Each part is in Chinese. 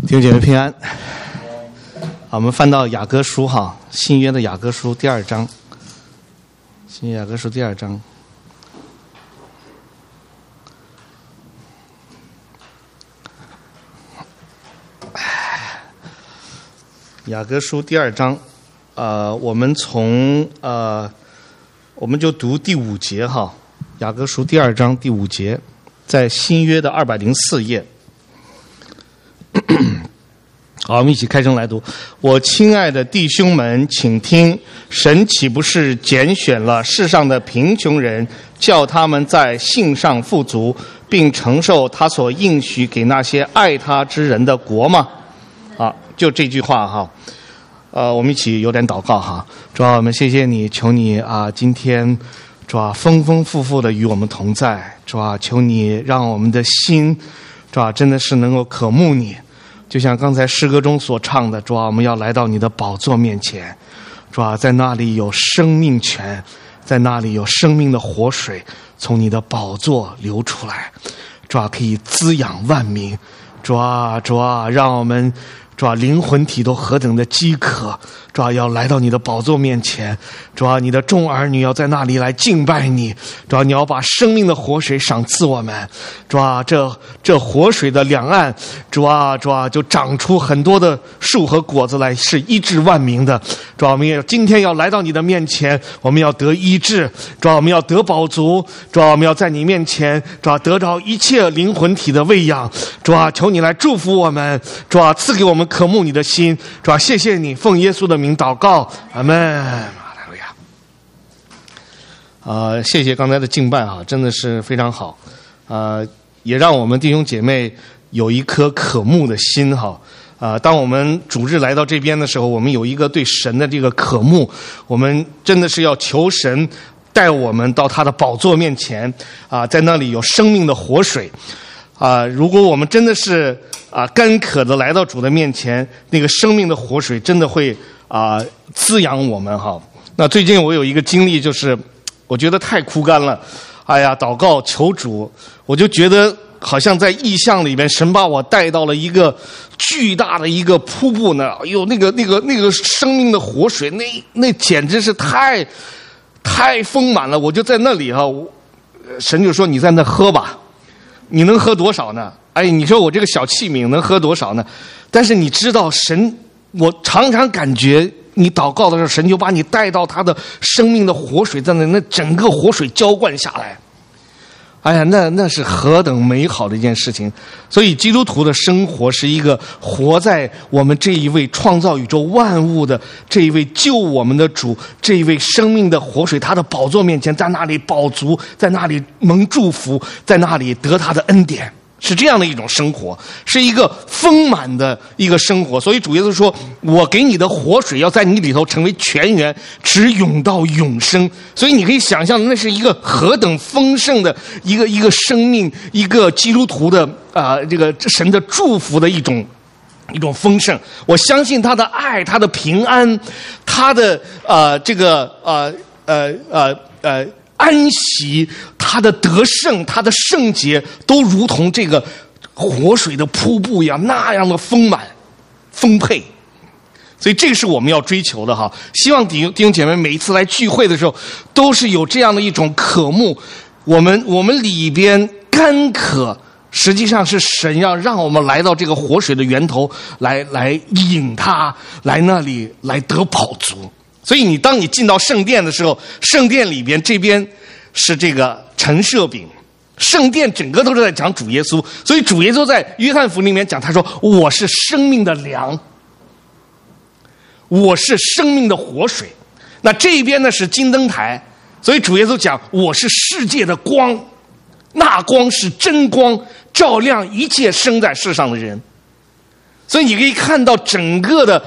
弟兄姐妹平安。我们翻到雅歌书哈，新约的雅歌书第2章，新约雅歌书第2章。雅歌书第2章，我们就读第5节哈，雅歌书第2章第5节，在新约的204页。好，我们一起开声来读。我亲爱的弟兄们，请听，神岂不是拣选了世上的贫穷人，叫他们在信上富足，并承受他所应许给那些爱他之人的国吗？就这句话哈。我们一起有点祷告哈。主啊，我们谢谢你，求你今天主啊丰丰富富的与我们同在。主啊，求你让我们的心主啊真的是能够渴慕你，就像刚才诗歌中所唱的，主啊，我们要来到你的宝座面前。主啊，在那里有生命泉，在那里有生命的活水从你的宝座流出来。主啊，可以滋养万民。主啊，让我们主啊，灵魂体都何等的饥渴！主啊，要来到你的宝座面前。主啊，你的众儿女要在那里来敬拜你。主啊，你要把生命的活水赏赐我们。主啊，这活水的两岸，主啊，就长出很多的树和果子来，是医治万民的。主啊，我们今天要来到你的面前，我们要得医治。主啊，我们要得饱足。主啊，我们要在你面前，主啊，得着一切灵魂体的喂养。主啊，求你来祝福我们。主啊，赐给我们渴慕你的心。主啊，谢谢你，奉耶稣的名祷告，阿们。哈利路亚。谢谢刚才的敬拜啊，真的是非常好。也让我们弟兄姐妹有一颗渴慕的心哈。当我们主日来到这边的时候，我们有一个对神的这个渴慕，我们真的是要求神带我们到他的宝座面前在那里有生命的活水。如果我们真的是干渴的来到主的面前，那个生命的活水真的会滋养我们哈。那最近我有一个经历，就是我觉得太枯干了，祷告求主，我就觉得好像在异象里面，神把我带到了一个巨大的一个瀑布呢，那个生命的活水，那简直是太丰满了。我就在那里哈，神就说你在那喝吧。你能喝多少呢？你说我这个小器皿能喝多少呢？但是你知道神，我常常感觉你祷告的时候，神就把你带到他的生命的活水在那整个活水浇灌下来。那是何等美好的一件事情。所以基督徒的生活是一个活在我们这一位创造宇宙万物的这一位救我们的主，这一位生命的活水，他的宝座面前，在那里饱足，在那里蒙祝福，在那里得他的恩典，是这样的一种生活，是一个丰满的一个生活。所以主耶稣说，我给你的活水要在你里头成为泉源，直涌到永生。所以你可以想象，那是一个何等丰盛的一个生命，一个基督徒的这个神的祝福的一种丰盛。我相信他的爱，他的平安，他的安息，他的得胜，他的圣洁，都如同这个活水的瀑布一样，那样的丰满丰沛。所以这个是我们要追求的哈。希望弟兄姐妹每一次来聚会的时候，都是有这样的一种渴慕。我们里边干渴，实际上是神要让我们来到这个活水的源头，来引他，来那里来得饱足。所以当你进到圣殿的时候，圣殿里边这边是这个陈设饼，圣殿整个都是在讲主耶稣。所以主耶稣在约翰福音里面讲，他说我是生命的粮，我是生命的活水。那这一边呢是金灯台，所以主耶稣讲我是世界的光，那光是真光，照亮一切生在世上的人。所以你可以看到整个的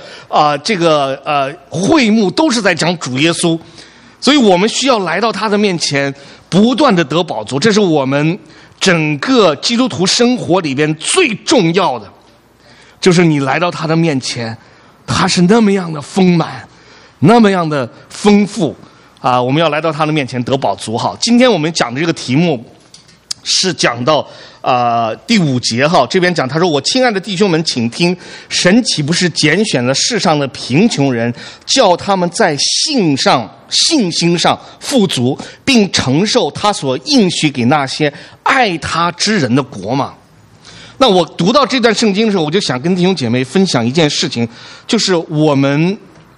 会幕都是在讲主耶稣。所以我们需要来到他的面前，不断的得饱足。这是我们整个基督徒生活里边最重要的，就是你来到他的面前，他是那么样的丰满，那么样的丰富我们要来到他的面前得饱足。好，今天我们讲的这个题目是讲到第5节哈，这边讲他说：“我亲爱的弟兄们，请听，神岂不是拣选了世上的贫穷人，叫他们在信心上富足，并承受他所应许给那些爱他之人的国吗？”那我读到这段圣经的时候，我就想跟弟兄姐妹分享一件事情，就是我们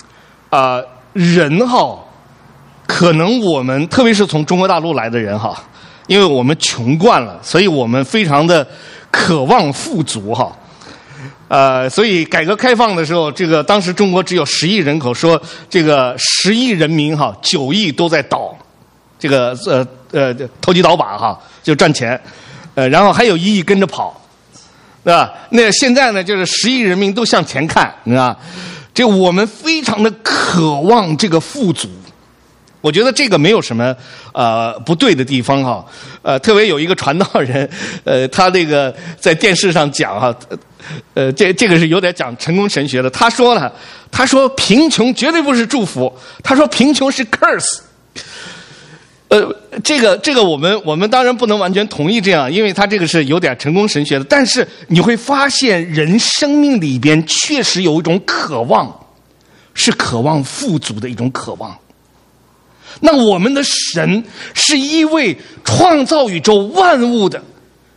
人哈，可能我们特别是从中国大陆来的人哈，因为我们穷惯了，所以我们非常的渴望富足哈。所以改革开放的时候，这个当时中国只有10亿人口，说这个10亿人民哈，9亿都在倒，这个投机倒把哈，就赚钱，然后还有1亿跟着跑，对吧？那现在呢，就是10亿人民都向前看，是吧？这我们非常的渴望这个富足。我觉得这个没有什么不对的地方哈，特别有一个传道人，他那个在电视上讲哈，这个是有点讲成功神学的。他说贫穷绝对不是祝福，他说贫穷是 curse。这个我们当然不能完全同意这样，因为他这个是有点成功神学的。但是你会发现，人生命里边确实有一种渴望，是渴望富足的一种渴望。那我们的神是一位创造宇宙万物的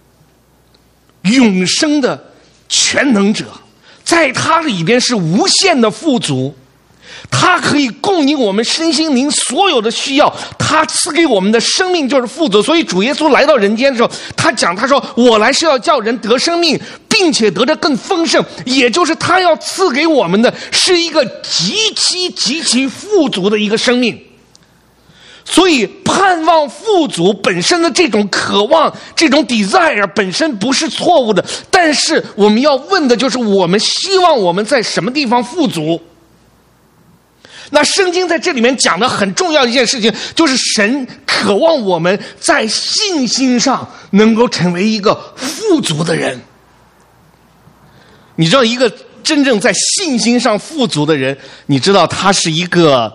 永生的全能者，在他里边是无限的富足，他可以供应我们身心灵所有的需要，他赐给我们的生命就是富足。所以主耶稣来到人间的时候，他说我来是要叫人得生命，并且得着更丰盛，也就是他要赐给我们的是一个极其富足的一个生命。所以盼望富足本身的这种渴望，这种 desire 本身不是错误的，但是我们要问的就是我们希望我们在什么地方富足。那圣经在这里面讲的很重要的一件事情，就是神渴望我们在信心上能够成为一个富足的人。你知道一个真正在信心上富足的人，你知道他是一个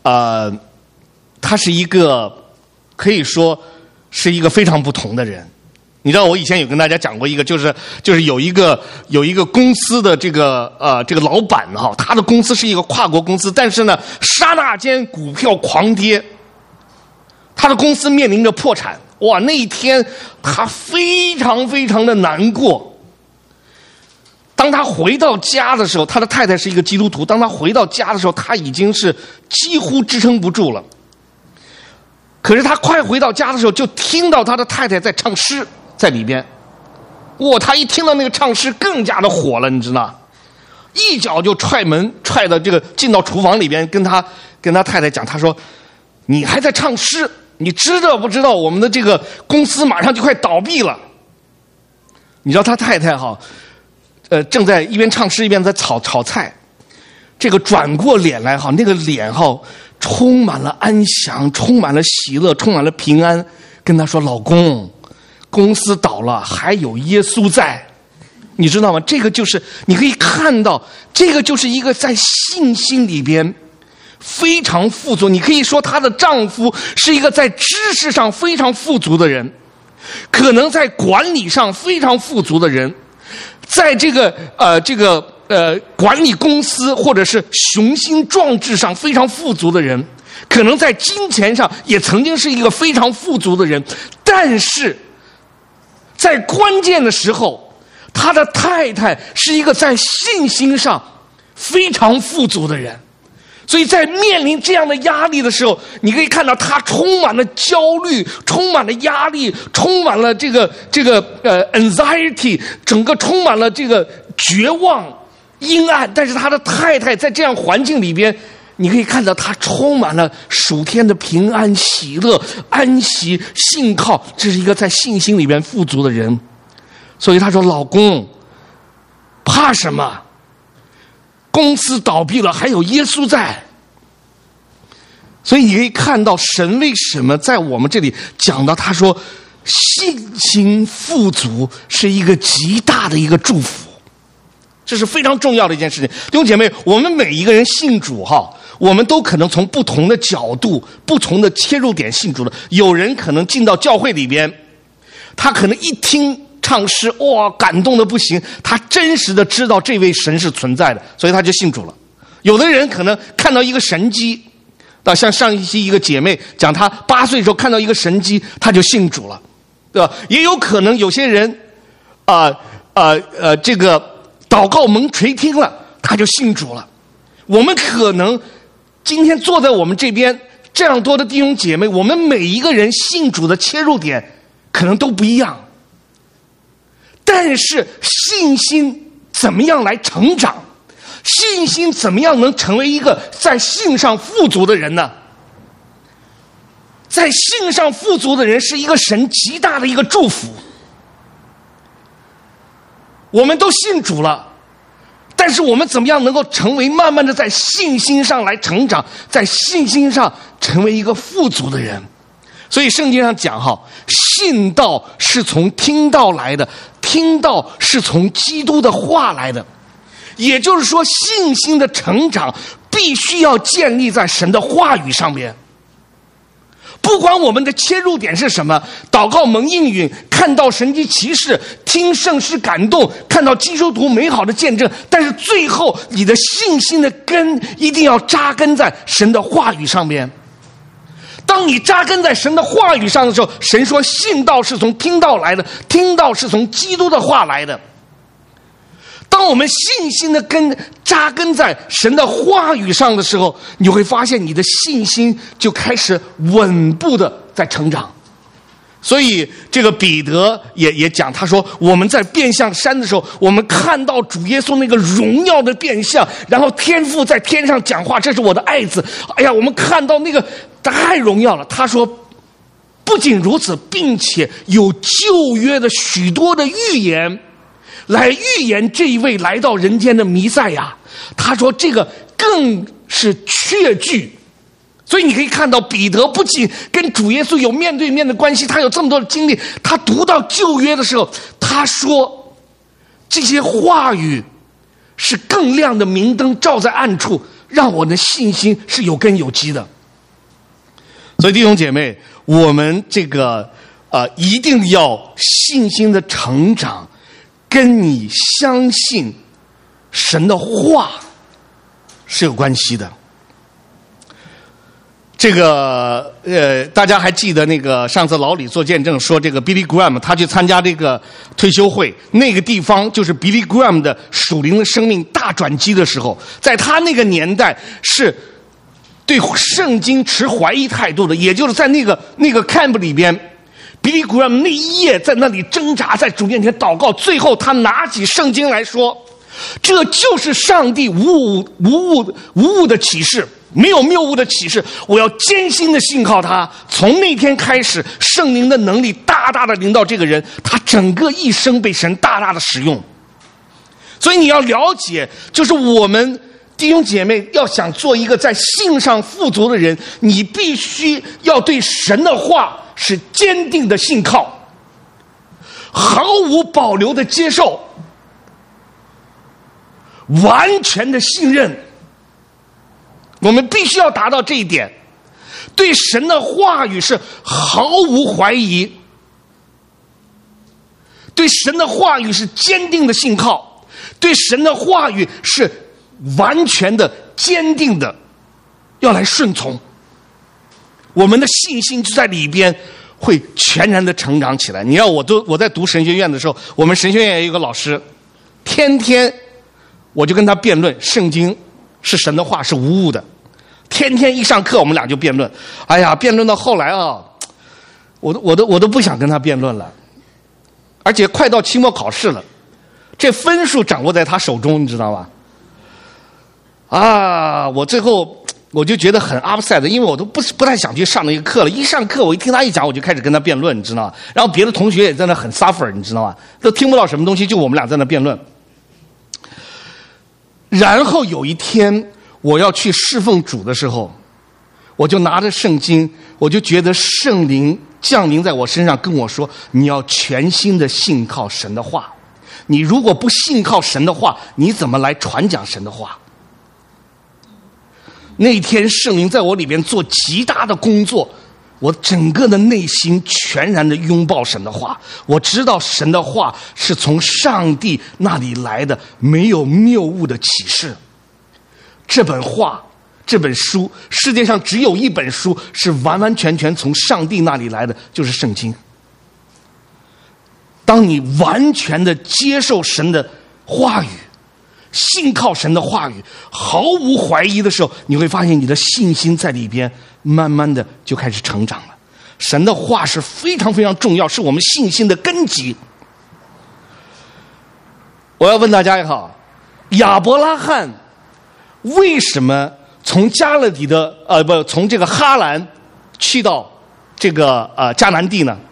可以说是一个非常不同的人。你知道我以前有跟大家讲过一个，就是有一个公司的这个老板哈，他的公司是一个跨国公司，但是呢，刹那间股票狂跌，他的公司面临着破产。哇，那一天他非常非常的难过。当他回到家的时候，他的太太是一个基督徒，当他回到家的时候，他已经是几乎支撑不住了。可是他快回到家的时候，就听到他的太太在唱诗在里边。哇，他一听到那个唱诗更加的火了，你知道，一脚就踹门踹到进到厨房里边，跟他太太讲，他说：“你还在唱诗？你知道不知道我们的这个公司马上就快倒闭了？”你知道他太太哈，正在一边唱诗一边在炒菜，这个转过脸来哈，那个脸哈充满了安详，充满了喜乐，充满了平安，跟他说：“老公，公司倒了，还有耶稣在。”你知道吗？这个就是你可以看到，这个就是一个在信心里边非常富足。你可以说她的丈夫是一个在知识上非常富足的人，可能在管理上非常富足的人，在管理公司或者是雄心壮志上非常富足的人，可能在金钱上也曾经是一个非常富足的人，但是在关键的时候，他的太太是一个在信心上非常富足的人。所以在面临这样的压力的时候，你可以看到他充满了焦虑，充满了压力，充满了anxiety， 整个充满了这个绝望阴暗。但是他的太太在这样环境里边，你可以看到他充满了属天的平安、喜乐、安息、信靠，这是一个在信心里边富足的人。所以他说：“老公，怕什么？公司倒闭了，还有耶稣在。”所以你可以看到神为什么在我们这里讲到，他说信心富足是一个极大的一个祝福，这是非常重要的一件事情。弟兄姐妹，我们每一个人信主哈，我们都可能从不同的角度、不同的切入点信主的。有人可能进到教会里边，他可能一听唱诗，哇，感动的不行，他真实的知道这位神是存在的，所以他就信主了。有的人可能看到一个神迹，像上一期一个姐妹讲，她8岁的时候看到一个神迹，她就信主了，对吧？也有可能有些人这个祷告蒙垂听了，他就信主了。我们可能今天坐在我们这边这样多的弟兄姐妹，我们每一个人信主的切入点可能都不一样，但是信心怎么样来成长？信心怎么样能成为一个在信上富足的人呢？在信上富足的人是一个神极大的一个祝福。我们都信主了，但是我们怎么样能够成为慢慢的在信心上来成长，在信心上成为一个富足的人？所以圣经上讲信道是从听道来的，听道是从基督的话来的。也就是说，信心的成长必须要建立在神的话语上面。不管我们的切入点是什么，祷告蒙应允，看到神迹奇事，听圣诗感动，看到基督徒美好的见证，但是最后你的信心的根一定要扎根在神的话语上面。当你扎根在神的话语上的时候，神说信道是从听道来的，听道是从基督的话来的。当我们信心的根扎根在神的话语上的时候，你会发现你的信心就开始稳步的在成长。所以这个彼得也讲，他说我们在变相山的时候，我们看到主耶稣那个荣耀的变相，然后天父在天上讲话，这是我的爱子。哎呀，我们看到那个太荣耀了。他说不仅如此，并且有旧约的许多的预言来预言这一位来到人间的弥赛亚。他说这个更是确据。所以你可以看到彼得不仅跟主耶稣有面对面的关系，他有这么多的经历，他读到旧约的时候，他说这些话语是更亮的明灯照在暗处，让我的信心是有根有基的。所以弟兄姐妹，我们这个一定要信心的成长跟你相信神的话是有关系的。这个大家还记得那个上次老李做见证说，这个 Billy Graham 他去参加这个退休会，那个地方就是 Billy Graham 的属灵的生命大转机的时候。在他那个年代是对圣经持怀疑态度的，也就是在那个 camp 里边，Billy Graham 那一夜在那里挣扎，在主面前祷告，最后他拿起圣经来说，这就是上帝无误的启示，没有谬误的启示，我要艰辛的信靠他。从那天开始，圣灵的能力大大的临到这个人，他整个一生被神大大的使用。所以你要了解，就是我们弟兄姐妹要想做一个在信上富足的人，你必须要对神的话是坚定的信靠，毫无保留的接受，完全的信任。我们必须要达到这一点，对神的话语是毫无怀疑，对神的话语是坚定的信靠，对神的话语是完全的坚定的要来顺从。我们的信心就在里边会全然的成长起来。你要我在读神学院的时候，我们神学院有一个老师，天天我就跟他辩论圣经是神的话，是无误的。天天一上课我们俩就辩论，哎呀，辩论到后来我都不想跟他辩论了，而且快到期末考试了，这分数掌握在他手中，你知道吧？我最后我就觉得很 upset， 因为我都不太想去上那个课了。一上课我一听他一讲，我就开始跟他辩论，你知道吗？然后别的同学也在那很 suffer， 你知道吗？都听不到什么东西，就我们俩在那辩论。然后有一天我要去侍奉主的时候，我就拿着圣经，我就觉得圣灵降临在我身上，跟我说，你要全心的信靠神的话。你如果不信靠神的话，你怎么来传讲神的话？那天圣灵在我里边做极大的工作， 我整个的内心全然的拥抱神的话。我知道神的话是从上帝那里来的，没有谬误的启示。这本话，这本书，世界上只有一本书是完完全全从上帝那里来的，就是圣经。当你完全的接受神的话语，信靠神的话语，毫无怀疑的时候，你会发现你的信心在里边慢慢的就开始成长了。神的话是非常非常重要，是我们信心的根基。我要问大家也好，亚伯拉罕为什么从加勒底的从这个哈兰去到这个迦南地呢？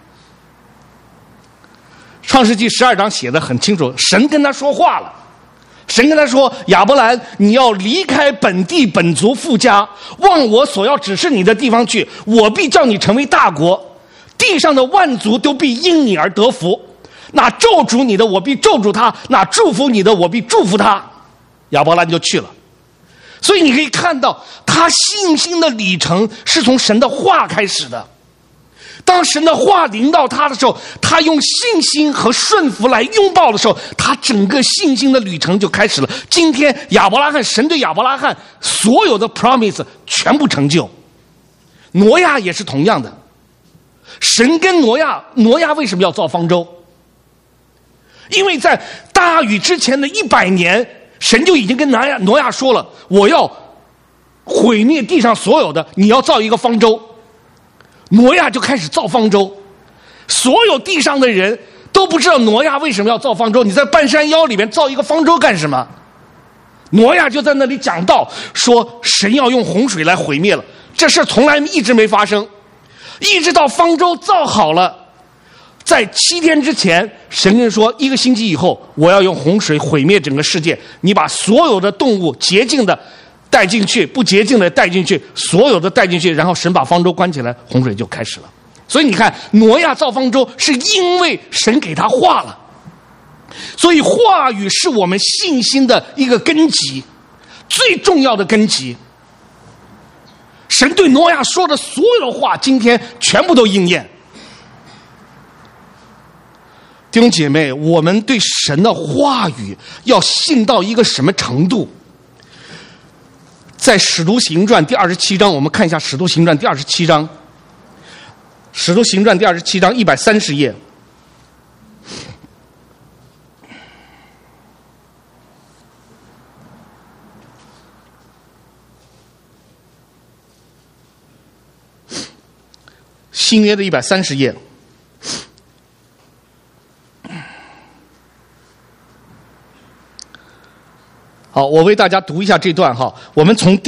创世纪12章写的很清楚，神跟他说话了。神跟他说，亚伯兰，你要离开本地本族父家，往我所要指示你的地方去，我必叫你成为大国，地上的万族都必因你而得福。那咒诅你的，我必咒诅他；那祝福你的，我必祝福他。亚伯兰就去了。所以你可以看到，他信心的里程是从神的话开始的。当神的话临到他的时候，他用信心和顺服来拥抱的时候，他整个信心的旅程就开始了。今天亚伯拉罕，神对亚伯拉罕所有的 promise 全部成就。挪亚也是同样的，神跟挪亚为什么要造方舟？因为在大雨之前的100年，神就已经跟挪亚说了，我要毁灭地上所有的，你要造一个方舟。挪亚就开始造方舟，所有地上的人都不知道挪亚为什么要造方舟。你在半山腰里面造一个方舟干什么？挪亚就在那里讲道，说神要用洪水来毁灭了。这事从来一直没发生，一直到方舟造好了，在7天之前，神跟说1个星期以后，我要用洪水毁灭整个世界，你把所有的动物洁净的带进去，不洁净的带进去，所有的带进去，然后神把方舟关起来，洪水就开始了。所以你看，挪亚造方舟是因为神给他话了。所以话语是我们信心的一个根基，最重要的根基。神对挪亚说的所有的话，今天全部都应验。弟兄姐妹，我们对神的话语要信到一个什么程度？在《使徒行传》第27章，我们看一下《使徒行传》第27章，《使徒行传》第27章130页。新约的130页。好，我为大家读一下这段哈。我们从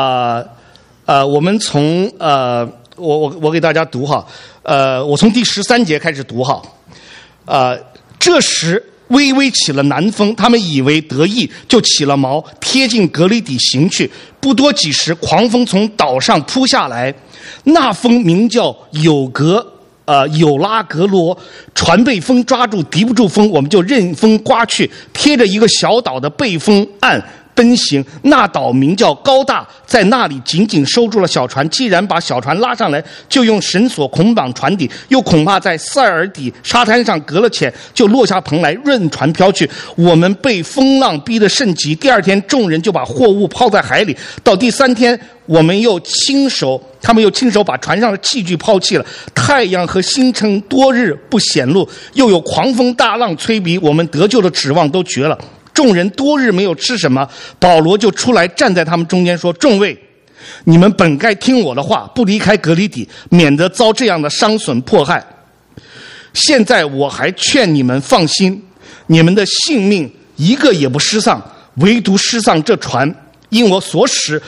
我给大家读哈。我从第13节开始读哈。这时微微起了南风，他们以为得意，就起了锚，贴近革哩底行去。不多几时，狂风从岛上扑下来，那风名叫有拉格罗，船被风抓住，敌不住风，我们就任风刮去，贴着一个小岛的背风岸奔行。那岛名叫高大，在那里紧紧收住了小船。既然把小船拉上来，就用绳索捆绑船底，又恐怕在塞尔底沙滩上隔了浅，就落下棚来，任船飘去。我们被风浪逼得甚急。第2天，众人就把货物抛在海里。到第3天，他们又亲手把船上的器具抛弃了。太阳和星辰多日不显露，又有狂风大浪吹逼，我们得救的指望都绝了。众人多日没有吃什么，保罗就出来站在他们中间说：众位，你们本该听我的话，不离开革哩底，免得遭这样的伤损迫害。现在我还劝你们放心，你们的性命一个也不失丧，唯独失丧这船，因我所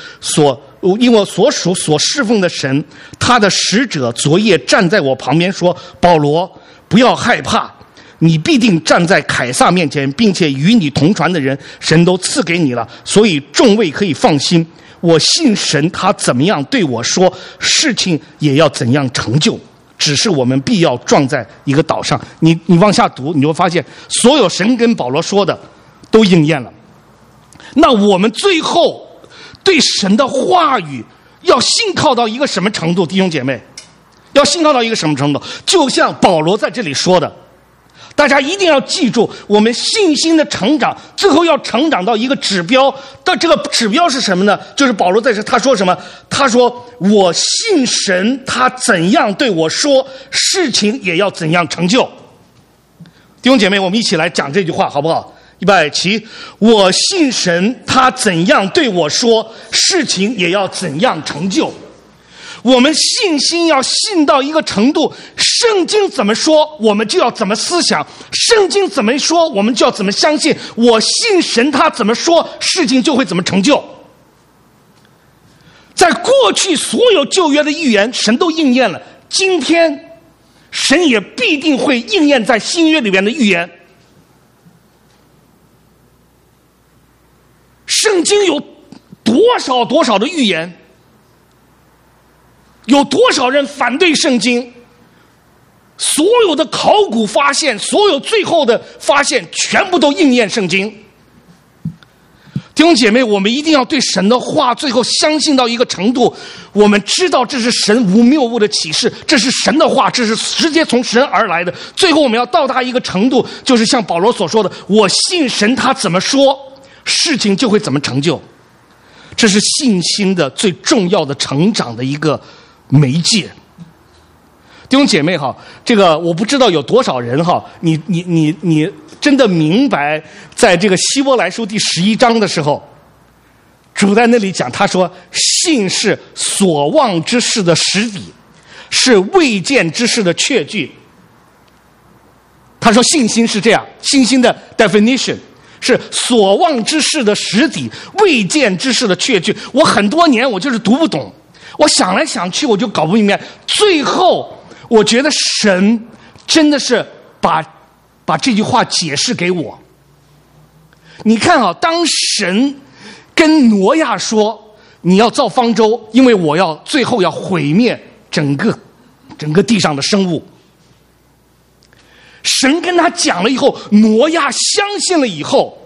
属所侍奉的神，他的使者昨夜站在我旁边说：保罗，不要害怕，你必定站在凯撒面前，并且与你同船的人，神都赐给你了，所以众位可以放心。我信神，他怎么样对我说，事情也要怎样成就。只是我们必要撞在一个岛上。你往下读，你会发现所有神跟保罗说的都应验了。那我们最后对神的话语要信靠到一个什么程度？弟兄姐妹， 要信靠到一个什么程度？就像保罗在这里说的，大家一定要记住，我们信心的成长，最后要成长到一个指标。但这个指标是什么呢？就是保罗在这他说什么？他说：“我信神，他怎样对我说，事情也要怎样成就。”弟兄姐妹，我们一起来讲这句话好不好？预备起！我信神，他怎样对我说，事情也要怎样成就。我们信心要信到一个程度，圣经怎么说，我们就要怎么思想；圣经怎么说，我们就要怎么相信。我信神，他怎么说，事情就会怎么成就。在过去所有旧约的预言，神都应验了，今天神也必定会应验在新约里面的预言。圣经有多少的预言，有多少人反对圣经，所有的考古发现，所有最后的发现全部都应验圣经。弟兄姐妹，我们一定要对神的话最后相信到一个程度，我们知道这是神无谬误的启示，这是神的话，这是直接从神而来的。最后我们要到达一个程度，就是像保罗所说的，我信神，他怎么说，事情就会怎么成就。这是信心的最重要的成长的一个媒介。弟兄姐妹哈，这个我不知道有多少人哈，你真的明白，在这个希伯来书第11章的时候，主在那里讲，他说信是所望之事的实底，是未见之事的确据。他说信心是这样，信心的 definition是所望之事的实底，未见之事的确据。我很多年我就是读不懂，我想来想去我就搞不明白，最后我觉得神真的是把这句话解释给我。你看啊，当神跟挪亚说你要造方舟，因为我要最后要毁灭整个地上的生物，神跟他讲了以后，挪亚相信了以后，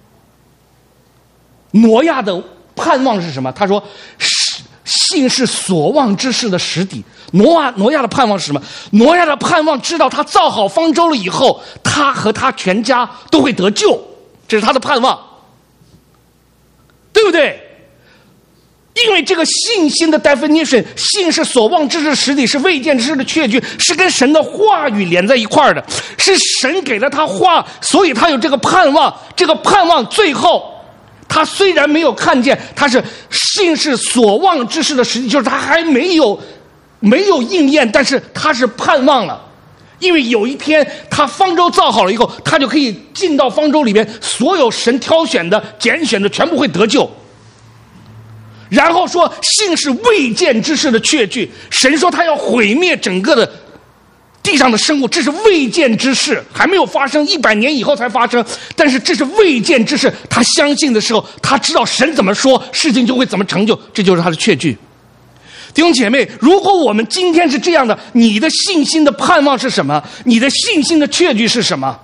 挪亚的盼望是什么？他说信是所望之事的实底。挪亚的盼望是什么？挪亚的盼望知道他造好方舟了以后，他和他全家都会得救，这是他的盼望，对不对？因为这个信心的 definition， 信是所望之事的实底，是未见之事的确据，是跟神的话语连在一块儿的，是神给了他话，所以他有这个盼望。这个盼望最后他虽然没有看见，他是信是所望之事的实底，就是他还没有应验，但是他是盼望了。因为有一天他方舟造好了以后，他就可以进到方舟里面，所有神挑选的拣选的全部会得救。然后说信是未见之事的确据，神说他要毁灭整个的地上的生物，这是未见之事，还没有发生，100年以后才发生，但是这是未见之事。他相信的时候，他知道神怎么说，事情就会怎么成就，这就是他的确据。弟兄姐妹，如果我们今天是这样的，你的信心的盼望是什么？你的信心的确据是什么？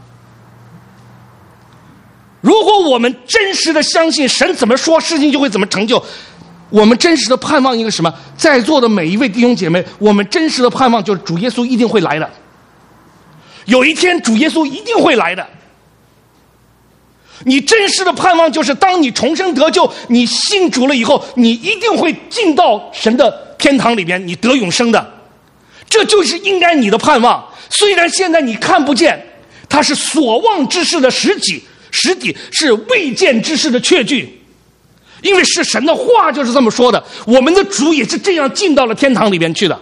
如果我们真实的相信神怎么说，事情就会怎么成就，我们真实的盼望一个什么？在座的每一位弟兄姐妹，我们真实的盼望就是主耶稣一定会来的。有一天主耶稣一定会来的。你真实的盼望就是当你重生得救，你信主了以后，你一定会进到神的天堂里边，你得永生的。这就是应该你的盼望。虽然现在你看不见，它是所望之事的实底，是未见之事的确据。因为是神的话就是这么说的，我们的主也是这样进到了天堂里边去的。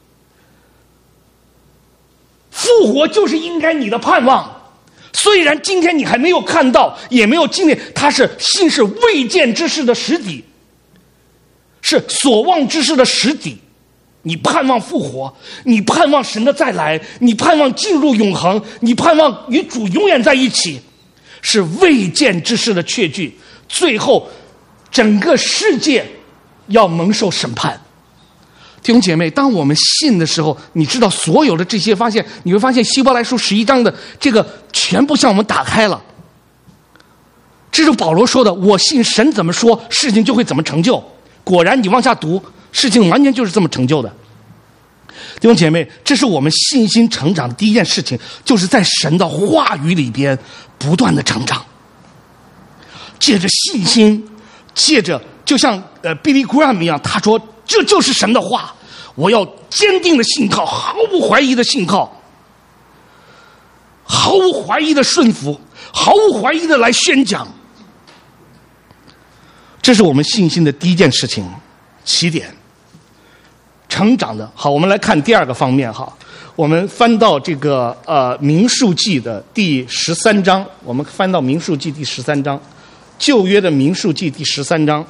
复活就是应该你的盼望，虽然今天你还没有看到，也没有经历，它是信是未见之事的实底，是所望之事的实底。你盼望复活，你盼望神的再来，你盼望进入永恒，你盼望与主永远在一起，是未见之事的确据。最后整个世界要蒙受审判。弟兄姐妹，当我们信的时候，你知道所有的这些发现，你会发现希伯来书11章的这个全部向我们打开了。这是保罗说的，我信神怎么说，事情就会怎么成就。果然你往下读，事情完全就是这么成就的。 弟兄姐妹，这是我们信心成长的第一件事情，就是在神的话语里边不断的成长。借着信心，借着就像Billy Graham 一样，他说这就是神的话，我要坚定的信靠，毫无怀疑的信靠，毫无怀疑的顺服，毫无怀疑的来宣讲。这是我们信心的第一件事情，起点。成长的好，我们来看第二个方面哈。我们翻到这个民数记的第13章，我们翻到民数记第13章，旧约的民数记第13章。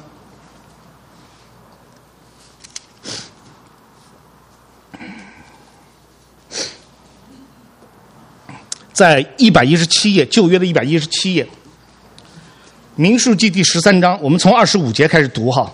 在117页，旧约的117页，民数记第13章，我们从25节开始读哈。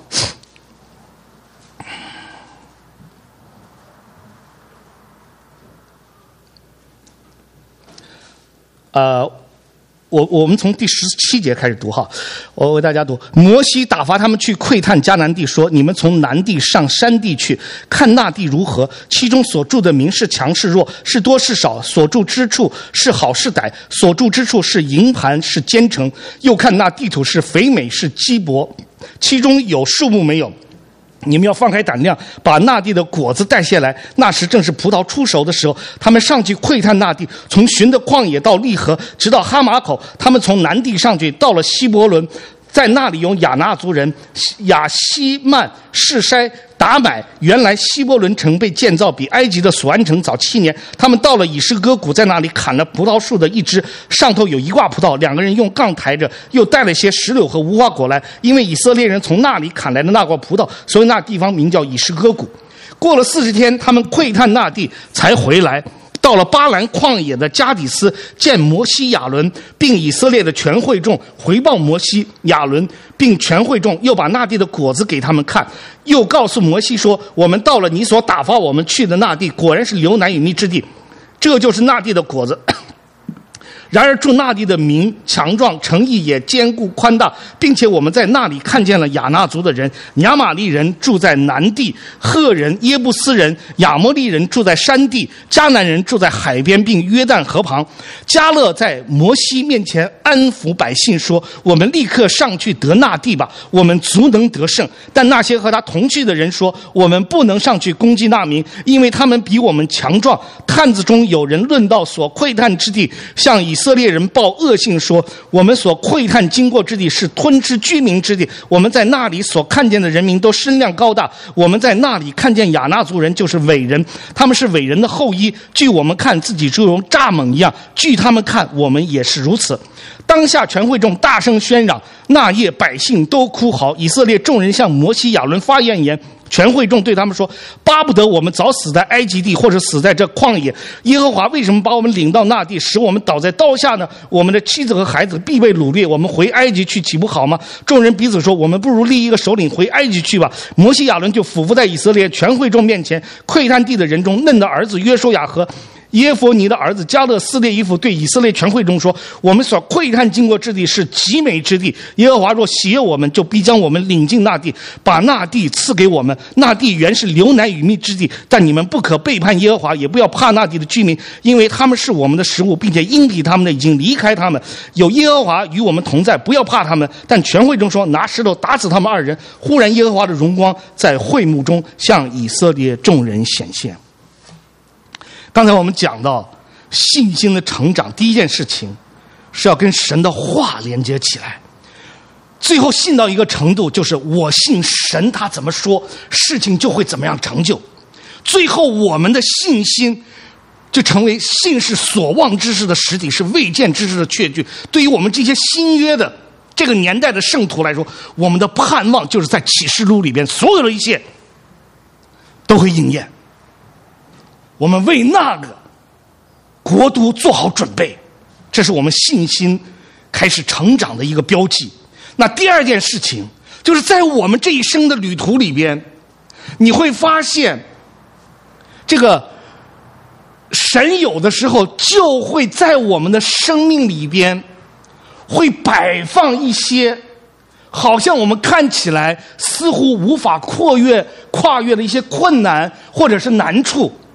我们从第17节开始读哈，我为大家读。摩西打发他们去窥探迦南地，说：你们从南地上山地去，看那地如何？其中所住的民是强是弱，是多是少？所住之处是好是歹？所住之处是营盘是坚城？又看那地土是肥美是稀薄，其中有树木没有？你们要放开胆量，把那地的果子带下来。那时正是葡萄出熟的时候，他们上去窥探那地，从寻的旷野到利河，直到哈马口。他们从南地上去，到了希伯伦，在那里有亚衲族人亚希曼、示筛、达买。原来希伯伦城被建造比埃及的索安城早7年。他们到了以实哥谷，在那里砍了葡萄树的一枝，上头有1挂葡萄，两个人用杠抬着，又带了些石榴和无花果来。因为以色列人从那里砍来的那挂葡萄，所以那地方名叫以实哥谷。过了40天，他们窥探那地，才回来。到了巴兰旷野的加底斯，见摩西、亚伦并以色列的全会众，回报摩西、亚伦并全会众，又把那地的果子给他们看，又告诉摩西说：我们到了你所打发我们去的那地，果然是流奶与蜜之地，这就是那地的果子。然而住那地的民强壮，城邑也坚固宽大，并且我们在那里看见了亚衲族的人、亚玛利人住在南地，赫人、耶布斯人、亚摩利人住在山地，迦南人住在海边，并约旦河旁。迦勒在摩西面前安抚百姓说：我们立刻上去得那地吧，我们足能得胜。但那些和他同去的人说：我们不能上去攻击那民，因为他们比我们强壮。探子中有人论到所窥探之地，向以色列人报恶信说：我们所窥探经过之地是吞吃居民之地，我们在那里所看见的人民都身量高大，我们在那里看见亚衲族人就是伟人，他们是伟人的后裔，据我们看自己就如蚱蜢一样，据他们看我们也是如此。当下全会众大声喧嚷，那夜百姓都哭嚎，以色列众人向摩西、亚伦发怨言。全会众对他们说：巴不得我们早死在埃及地，或者死在这旷野。耶和华为什么把我们领到那地，使我们倒在刀下呢？我们的妻子和孩子必被掳掠，我们回埃及去岂不好吗？众人彼此说：我们不如立一个首领回埃及去吧。摩西、亚伦就俯伏在以色列全会众面前，窥探地的人中嫩的儿子约书亚和耶弗尼的儿子迦勒撕裂衣服，对以色列全会众说：我们所窥探经过之地是极美之地，耶和华若喜悦我们，就必将我们领进那地，把那地赐给我们。那地原是流奶与蜜之地，但你们不可背叛耶和华，也不要怕那地的居民，因为他们是我们的食物，并且因比他们的已经离开他们。有耶和华与我们同在，不要怕他们。但全会众说：拿石头打死他们2人。忽然耶和华的荣光在会幕中向以色列众人显现。刚才我们讲到信心的成长，第一件事情是要跟神的话连接起来，最后信到一个程度，就是我信神他怎么说，事情就会怎么样成就。最后我们的信心就成为信是所望之事的实体，是未见之事的确据。对于我们这些新约的这个年代的圣徒来说，我们的盼望就是在启示录里边所有的一切都会应验。我们为那个国度做好准备，这是我们信心开始成长的一个标记。那第二件事情就是在我们这一生的旅途里边，你会发现这个神有的时候就会在我们的生命里边会摆放一些好像我们看起来似乎无法跨越的一些困难或者是难处，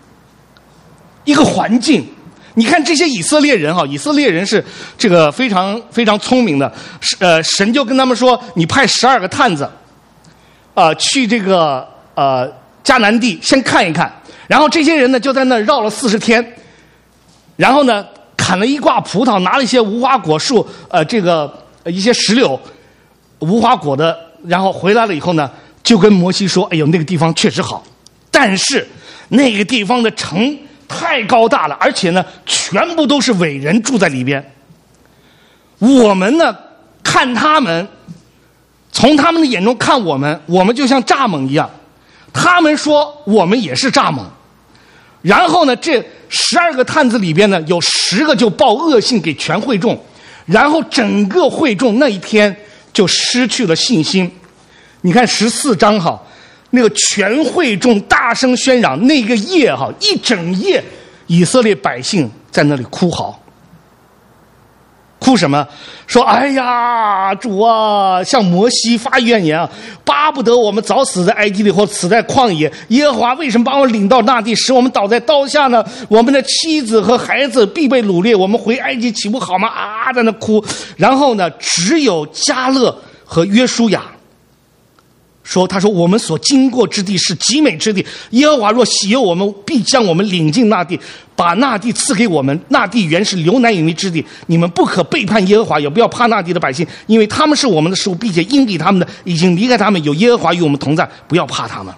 一个环境。你看这些以色列人以色列人是这个非常非常聪明的，神就跟他们说，你派12个探子，去这个迦南地先看一看，然后这些人呢就在那绕了40天，然后呢砍了一挂葡萄，拿了一些无花果树，这个一些石榴，无花果的，然后回来了以后呢，就跟摩西说，哎呦，那个地方确实好，但是那个地方的城太高大了，而且呢全部都是伟人住在里边，我们呢看他们，从他们的眼中看我们就像蚱蜢一样，他们说我们也是蚱蜢。然后呢这12个探子里边呢有10个就报恶信给全会众，然后整个会众那一天就失去了信心。你看14章那个全会众大声喧嚷，那个夜一整夜以色列百姓在那里哭嚎。哭什么？说哎呀，主啊，向摩西发怨言啊，巴不得我们早死在埃及里或死在旷野，耶和华为什么把我领到那地，使我们倒在刀下呢？我们的妻子和孩子必被掳掠，我们回埃及岂不好吗？在那哭。然后呢只有迦勒和约书亚说，他说我们所经过之地是极美之地，耶和华若喜悦我们，必将我们领进那地，把那地赐给我们。那地原是流奶与蜜之地，你们不可背叛耶和华，也不要怕那地的百姓，因为他们是我们的食物，并且因比他们的已经离开他们，有耶和华与我们同在，不要怕他们。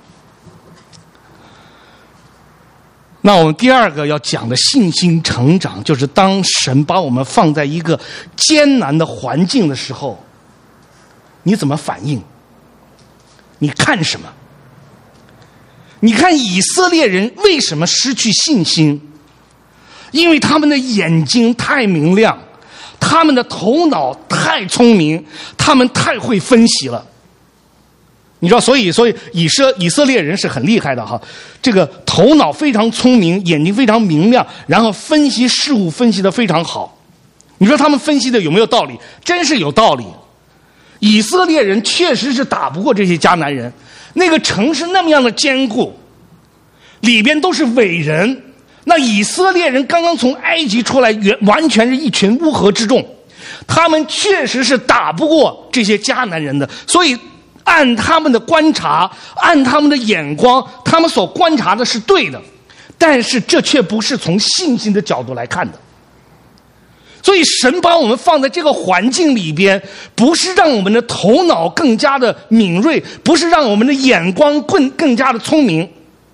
那我们第二个要讲的信心成长，就是当神把我们放在一个艰难的环境的时候，你怎么反应？你看什么？你看以色列人为什么失去信心？因为他们的眼睛太明亮，他们的头脑太聪明，他们太会分析了。你知道，所以以色列人是很厉害的这个头脑非常聪明，眼睛非常明亮，然后分析事物分析得非常好。你说他们分析的有没有道理？真是有道理。以色列人确实是打不过这些迦南人，那个城是那么样的坚固，里边都是伟人。那以色列人刚刚从埃及出来，完全是一群乌合之众，他们确实是打不过这些迦南人的。所以按他们的观察，按他们的眼光，他们所观察的是对的，但是这却不是从信心的角度来看的。所以神把我们放在这个环境里边，不是让我们的头脑更加的敏锐，不是让我们的眼光更加的聪明，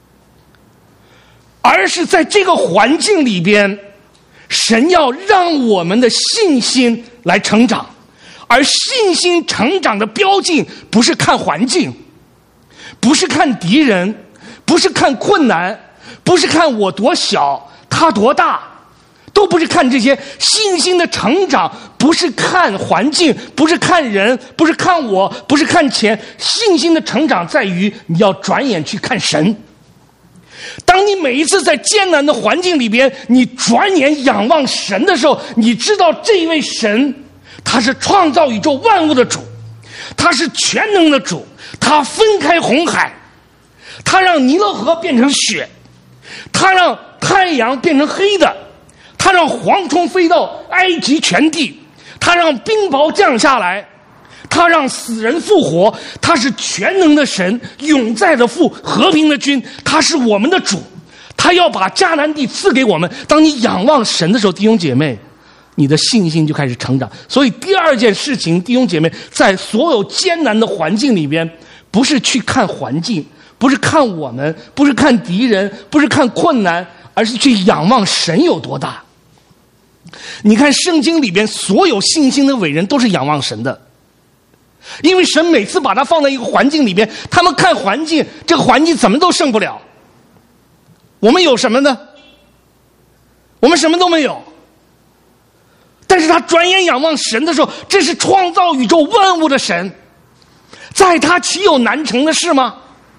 而是在这个环境里边，神要让我们的信心来成长。而信心成长的标记不是看环境，不是看敌人，不是看困难，不是看我多小他多大，都不是看这些。信心的成长不是看环境，不是看人，不是看我，不是看钱。信心的成长在于你要转眼去看神。当你每一次在艰难的环境里边，你转眼仰望神的时候，你知道这位神他是创造宇宙万物的主，他是全能的主，他分开红海，他让尼罗河变成血，他让太阳变成黑的，他让蝗虫飞到埃及全地，他让冰雹降下来，他让死人复活。他是全能的神，永在的父，和平的君，他是我们的主，他要把迦南地赐给我们。当你仰望神的时候，弟兄姐妹，你的信心就开始成长。所以第二件事情，弟兄姐妹，在所有艰难的环境里边，不是去看环境，不是看我们，不是看敌人，不是看困难，而是去仰望神有多大。你看圣经里边所有信心的伟人都是仰望神的，因为神每次把他放在一个环境里边，他们看环境，这个环境怎么都胜不了。我们有什么呢？我们什么都没有。但是他转眼仰望神的时候，这是创造宇宙万物的神，在他岂有难成的事吗？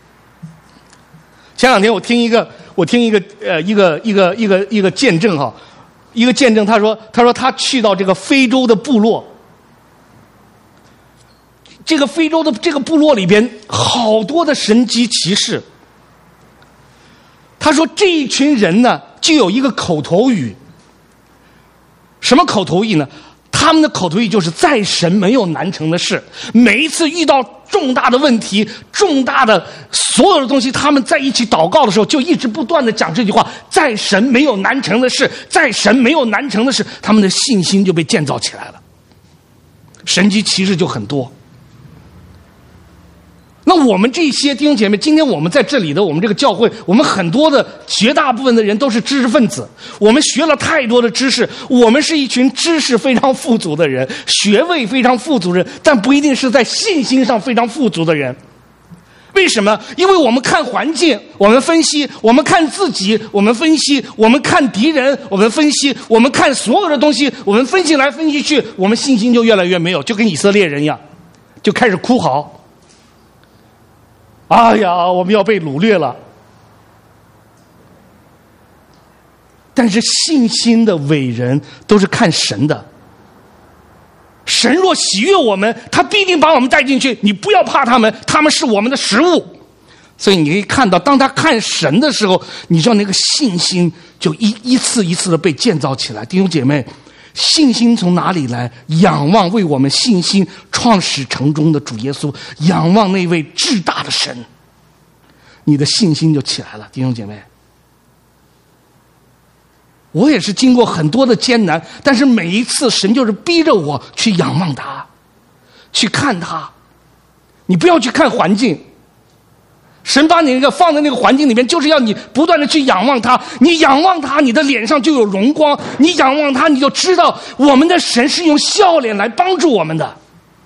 前两天我听一个见证一个见证，他说他去到这个非洲的部落，这个非洲的这个部落里边好多的神迹奇事。他说这一群人呢， 就有一个口头语。什么口头语呢？他们的口头语就是在神没有难成的事。每一次遇到重大的问题、重大的所有的东西，他们在一起祷告的时候，就一直不断的讲这句话：在神没有难成的事，在神没有难成的事。他们的信心就被建造起来了，神迹奇事就很多。那我们这些弟兄姐妹，今天我们在这里的我们这个教会，我们很多的绝大部分的人都是知识分子，我们学了太多的知识，我们是一群知识非常富足的人，学位非常富足的人，但不一定是在信心上非常富足的人。为什么？因为我们看环境，我们分析；我们看自己，我们分析；我们看敌人，我们分析；我们看所有的东西，我们分析来分析去，我们信心就越来越没有，就跟以色列人一样，就开始哭嚎。哎呀，我们要被掳掠了。但是信心的伟人都是看神的，神若喜悦我们，他必定把我们带进去。你不要怕他们，他们是我们的食物。所以你可以看到，当他看神的时候，你知道那个信心就一次一次的被建造起来。弟兄姐妹，信心从哪里来？仰望为我们信心创始成终的主耶稣，仰望那位至大的神，你的信心就起来了。弟兄姐妹，我也是经过很多的艰难，但是每一次神就是逼着我去仰望他，去看他。你不要去看环境，神把你那个放在那个环境里面，就是要你不断的去仰望他。你仰望他，你的脸上就有荣光；你仰望他，你就知道我们的神是用笑脸来帮助我们的。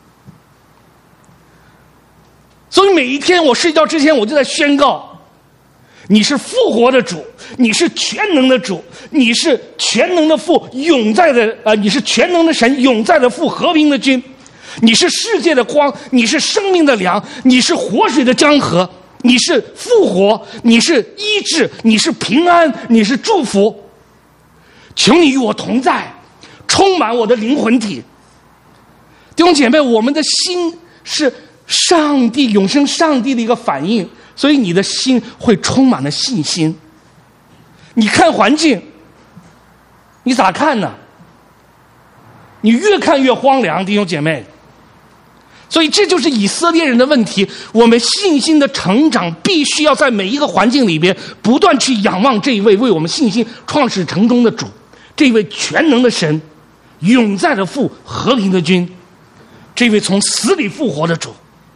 所以每一天我睡觉之前，我就在宣告：你是复活的主，你是全能的主，你是全能的父，永在的你是全能的神，永在的父，和平的君。你是世界的光，你是生命的粮，你是活水的江河，你是复活，你是医治，你是平安，你是祝福。求你与我同在，充满我的灵魂体。弟兄姐妹，我们的心是上帝永生上帝的一个反应，所以你的心会充满了信心。你看环境，你咋看呢？你越看越荒凉，弟兄姐妹。所以这就是以色列人的问题，我们信心的成长必须要在每一个环境里边不断去仰望这一位为我们信心创始成终的主，这位全能的神，永在的父，和平的君，这位从死里复活的主。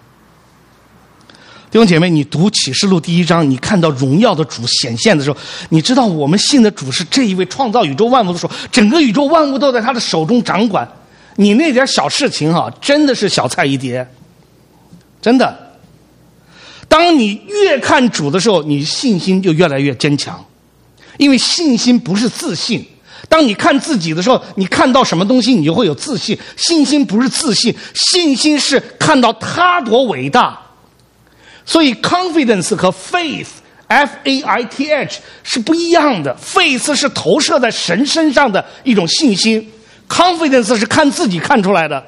弟兄姐妹，你读启示录1章，你看到荣耀的主显现的时候，你知道我们信的主是这一位创造宇宙万物的时候，整个宇宙万物都在他的手中掌管。你那点小事情真的是小菜一碟，真的。当你越看主的时候，你信心就越来越坚强，因为信心不是自信。当你看自己的时候，你看到什么东西你就会有自信。信心不是自信，信心是看到他多伟大。所以 confidence 和 faith F-A-I-T-H 是不一样的。 faith 是投射在神身上的一种信心， confidence 是看自己看出来的，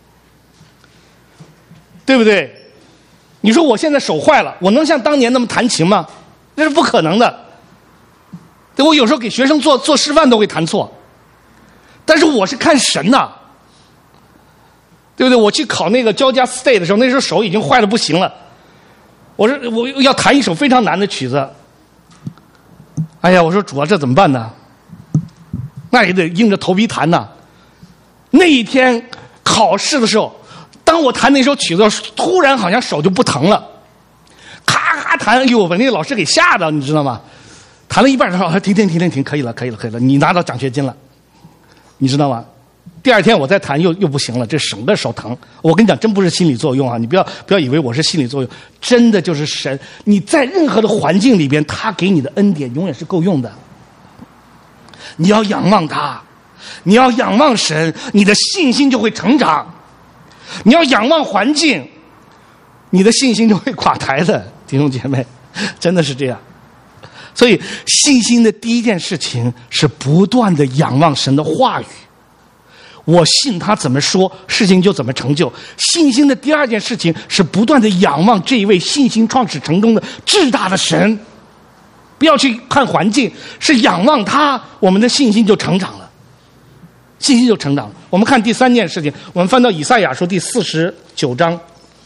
对不对？你说我现在手坏了，我能像当年那么弹琴吗？那是不可能的。我有时候给学生做示范都会弹错，但是我是看神呐，对不对？我去考那个交加 stay 的时候，那时候手已经坏了不行了，我要弹一首非常难的曲子，哎呀，我说主啊，这怎么办呢？那也得硬着头皮弹呐。那一天考试的时候，当我弹那首曲子，突然好像手就不疼了，咔咔弹，哎呦，把那个老师给吓到，你知道吗？弹了一半的时候，停，可以了，你拿到奖学金了，你知道吗？第二天我再弹又不行了，这整个手疼。我跟你讲，真不是心理作用啊！你不要以为我是心理作用，真的就是神。你在任何的环境里边，他给你的恩典永远是够用的。你要仰望他，你要仰望神，你的信心就会成长。你要仰望环境，你的信心就会垮台的，弟兄姐妹，真的是这样。所以信心的第一件事情是不断的仰望神的话语，我信他怎么说，事情就怎么成就。信心的第二件事情是不断的仰望这一位信心创始成终的至大的神， 不要去看环境，是仰望他，我们的信心就成长了，信心就成长了。我们看第三件事情，我们翻到以赛亚书第49章，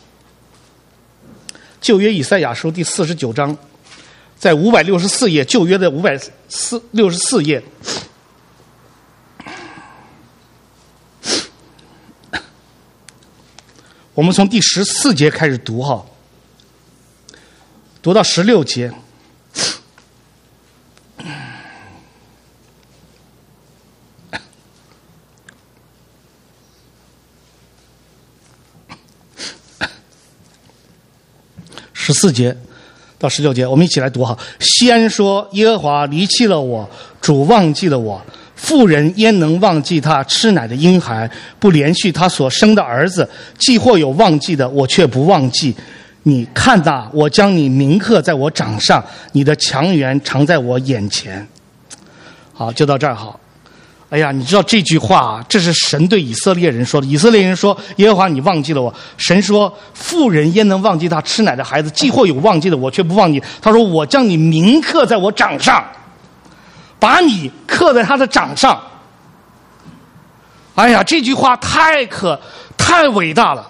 旧约以赛亚书第49章，在564页，旧约的564页。我们从第14节开始读哈，读到16节。14节到16节，我们一起来读哈。西安说：耶和华离弃了我，主忘记了我。妇人焉能忘记她吃奶的婴孩，不连续她所生的儿子？既或有忘记的，我却不忘记。你看哪，我将你铭刻在我掌上，你的强援常在我眼前。好，就到这儿好。哎呀，你知道这句话，这是神对以色列人说的。以色列人说：耶和华，你忘记了我。神说：妇人焉能忘记她吃奶的孩子？既或有忘记的，我却不忘记。他说：我将你铭刻在我掌上，把你刻在他的掌上。哎呀，这句话太伟大了。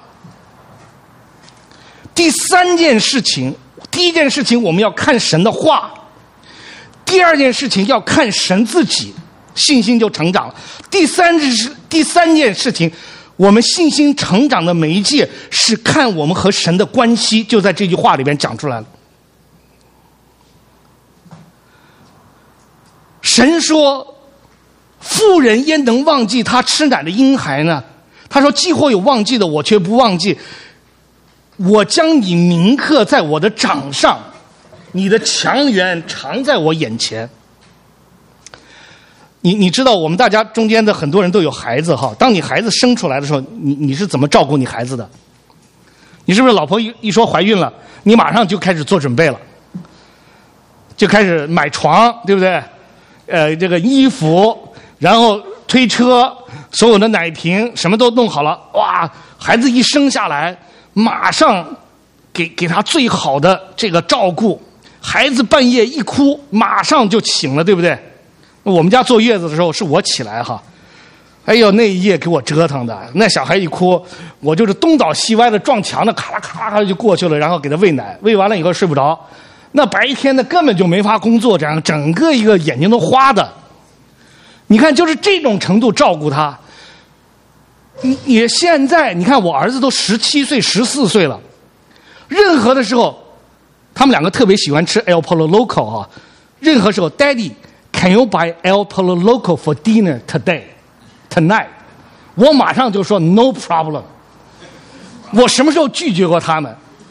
第三件事情，第一件事情我们要看神的话，第二件事情要看神自己，信心就成长了。第三件事情，我们信心成长的媒介是看我们和神的关系，就在这句话里面讲出来了。神说：妇人焉能忘记她吃奶的婴孩呢？他说：既或有忘记的，我却不忘记。我将你铭刻在我的掌上，你的强援常在我眼前。你知道我们大家中间的很多人都有孩子哈，当你孩子生出来的时候，你是怎么照顾你孩子的？你是不是老婆一说怀孕了，你马上就开始做准备了，就开始买床，对不对？这个衣服，然后推车，所有的奶瓶什么都弄好了，哇，孩子一生下来马上给他最好的这个照顾，孩子半夜一哭马上就醒了，对不对？我们家坐月子的时候是我起来哈，哎呦那一夜给我折腾的，那小孩一哭我就是东倒西歪的撞墙的，咔啦咔啦就过去了，然后给他喂奶，喂完了以后睡不着，那白天的根本就没法工作，这样整个一个眼睛都花的。你看就是这种程度照顾他。你现在你看我儿子都17岁14岁了，任何的时候他们两个特别喜欢吃 El Pollo Loco 啊，任何时候 Daddy Can you buy El Pollo Loco for dinner tonight？ 我马上就说 No problem。 我什么时候拒绝过他们？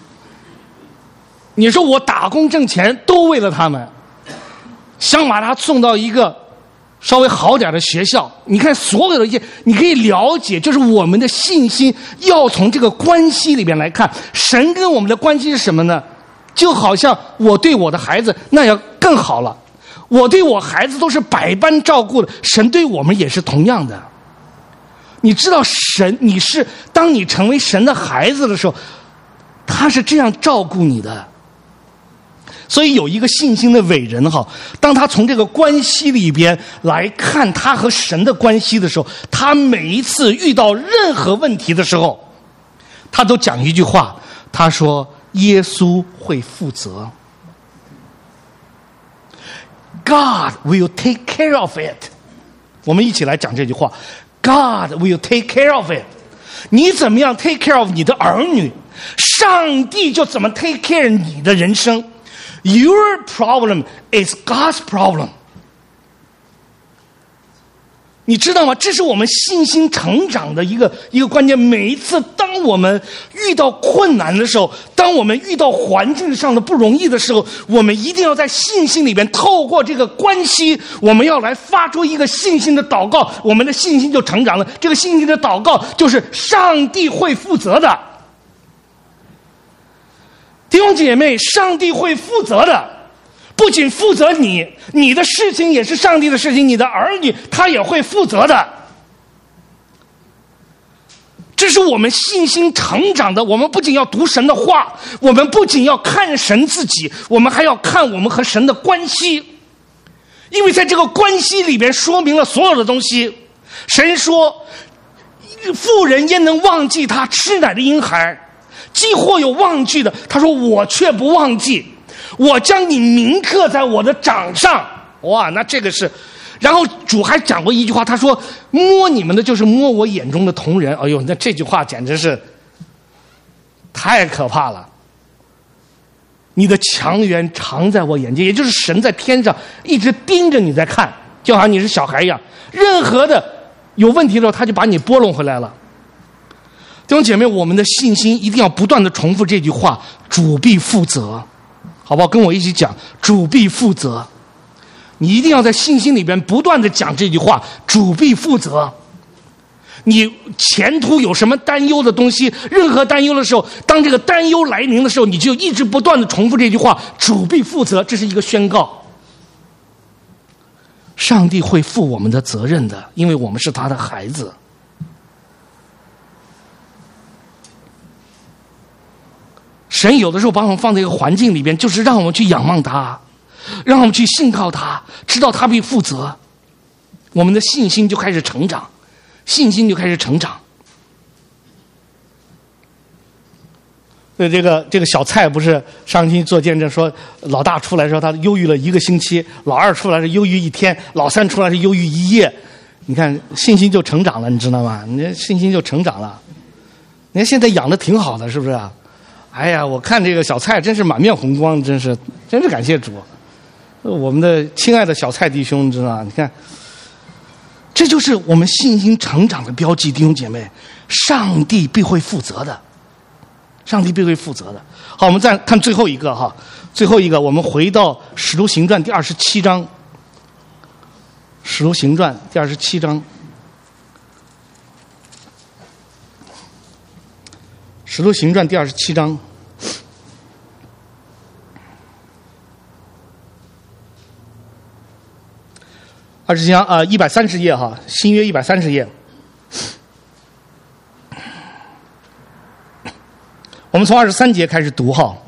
你说我打工挣钱都为了他们，想把他送到一个稍微好点的学校。你看所有的一些，你可以了解，就是我们的信心要从这个关系里面来看。神跟我们的关系是什么呢？就好像我对我的孩子那要更好了，我对我孩子都是百般照顾的，神对我们也是同样的。你知道神，当你成为神的孩子的时候，他是这样照顾你的。所以有一个信心的伟人哈，当他从这个关系里边来看他和神的关系的时候，他每一次遇到任何问题的时候，他都讲一句话，他说耶稣会负责， God will take care of it。 我们一起来讲这句话， God will take care of it。 你怎么样 take care of 你的儿女，上帝就怎么 take care 你的人生。Your problem is God's problem。 你知道吗？这是我们信心成长的一个关键。每一次当我们遇到困难的时候，当我们遇到环境上的不容易的时候，我们一定要在信心里边透过这个关系，我们要来发出一个信心的祷告，我们的信心就成长了。这个信心的祷告就是上帝会负责的。弟兄姐妹，上帝会负责的，不仅负责你的事情也是上帝的事情，你的儿女他也会负责的。 这是我们信心成长的。我们不仅要读神的话，我们不仅要看神自己，我们还要看我们和神的关系。因为在这个关系里边说明了所有的东西。神说，妇人焉能忘记他吃奶的婴孩？既或有忘记的，他说我却不忘记，我将你铭刻在我的掌上。哇，那这个是，然后主还讲过一句话，他说摸你们的就是摸我眼中的瞳人。哎呦，那这句话简直是太可怕了。你的强援常在我眼睛，也就是神在天上一直盯着你在看，就好像你是小孩一样，任何的有问题的时候他就把你拨弄回来了。弟兄姐妹，我们的信心一定要不断的重复这句话，主必负责，好不好？跟我一起讲，主必负责。你一定要在信心里边不断的讲这句话，主必负责。你前途有什么担忧的东西，任何担忧的时候，当这个担忧来临的时候，你就一直不断的重复这句话，主必负责。这是一个宣告，上帝会负我们的责任的，因为我们是他的孩子。神有的时候把我们放在一个环境里边，就是让我们去仰望他，让我们去信靠他，知道他必负责，我们的信心就开始成长，信心就开始成长。这个小蔡不是上期做见证说，老大出来说他忧郁了1个星期，老二出来是忧郁1天，老三出来是忧郁1夜。你看信心就成长了，你知道吗？你这信心就成长了。你看现在养的挺好的，是不是啊？哎呀，我看这个小蔡真是满面红光，真是感谢主。我们的亲爱的小蔡弟兄，你知道吗？你看，这就是我们信心成长的标记，弟兄姐妹，上帝必会负责的，上帝必会负责的。好，我们再看最后一个哈，最后一个，我们回到《使徒行传》第27章，《使徒行传》第27章，《使徒行传》第27章。27章130页哈，新约130页。我们从23节开始读哈。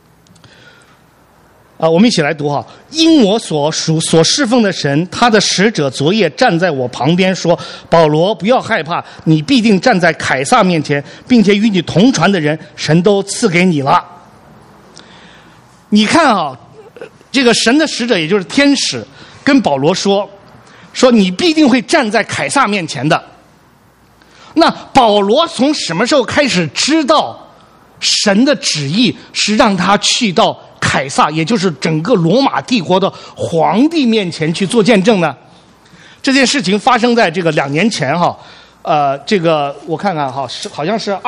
我们一起来读哈。因我所侍奉的神，他的使者昨夜站在我旁边说：“保罗，不要害怕，你必定站在凯撒面前，并且与你同船的人，神都赐给你了。”你看啊，这个神的使者，也就是天使，跟保罗说你必定会站在凯撒面前的。那保罗从什么时候开始知道神的旨意是让他去到凯撒，也就是整个罗马帝国的皇帝面前去做见证呢？这件事情发生在这个2年前哈，这个我看看哈，好像是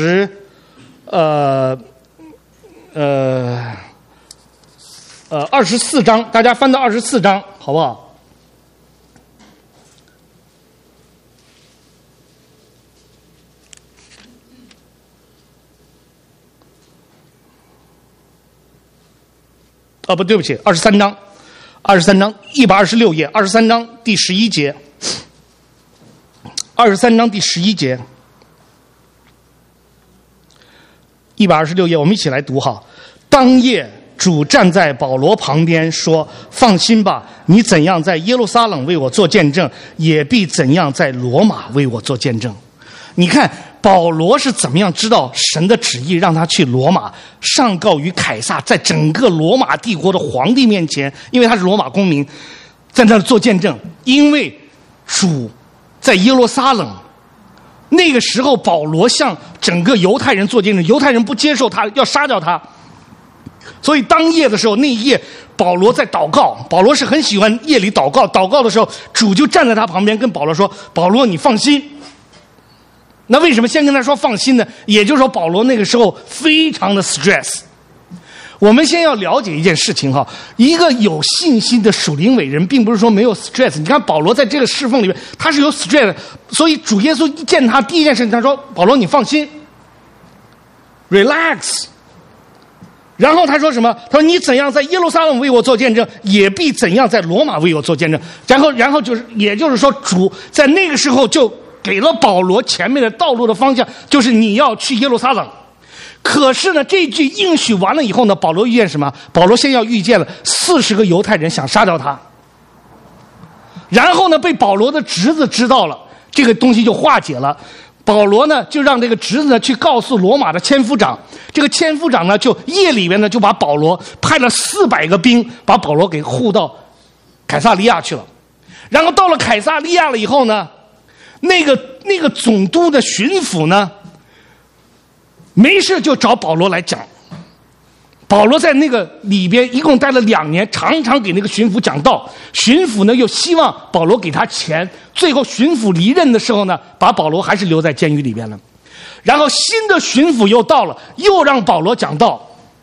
24章，大家翻到24章好不好？不对不起，23章126页，23章第11节，23章第11节，126页，我们一起来读哈。当夜主站在保罗旁边说：“放心吧，你怎样在耶路撒冷为我做见证，也必怎样在罗马为我做见证。”你看保罗是怎么样知道神的旨意让他去罗马，上告于凯撒，在整个罗马帝国的皇帝面前，因为他是罗马公民，在那做见证。因为主在耶路撒冷，那个时候保罗向整个犹太人做见证，犹太人不接受他，要杀掉他。所以当夜的时候，那一夜保罗在祷告，保罗是很喜欢夜里祷告，祷告的时候主就站在他旁边跟保罗说：“保罗，你放心。”那为什么先跟他说放心呢？也就是说保罗那个时候非常的 stress。 我们先要了解一件事情哈，一个有信心的属灵伟人并不是说没有 stress。 你看保罗在这个侍奉里面他是有 stress， 所以主耶稣一见他第一件事情他说：“保罗，你放心 relax。”然后他说什么？他说：“你怎样在耶路撒冷为我做见证，也必怎样在罗马为我做见证。”然后就是，也就是说，主在那个时候就给了保罗前面的道路的方向，就是你要去耶路撒冷。可是呢，这句应许完了以后呢，保罗遇见什么？保罗先要遇见了40个犹太人想杀掉他，然后呢，被保罗的侄子知道了，这个东西就化解了。保罗呢，就让这个侄子呢去告诉罗马的千夫长，这个千夫长呢，就夜里边呢就把保罗派了400个兵，把保罗给护到凯撒利亚去了。然后到了凯撒利亚了以后呢，那个总督的巡抚呢，没事就找保罗来讲。保罗在那个里边一共待了2年，常常给那个巡抚讲道。巡抚呢又希望保罗给他钱，最后巡抚离任的时候呢，把保罗还是留在监狱里边了。然后新的巡抚又到了，又让保罗讲道。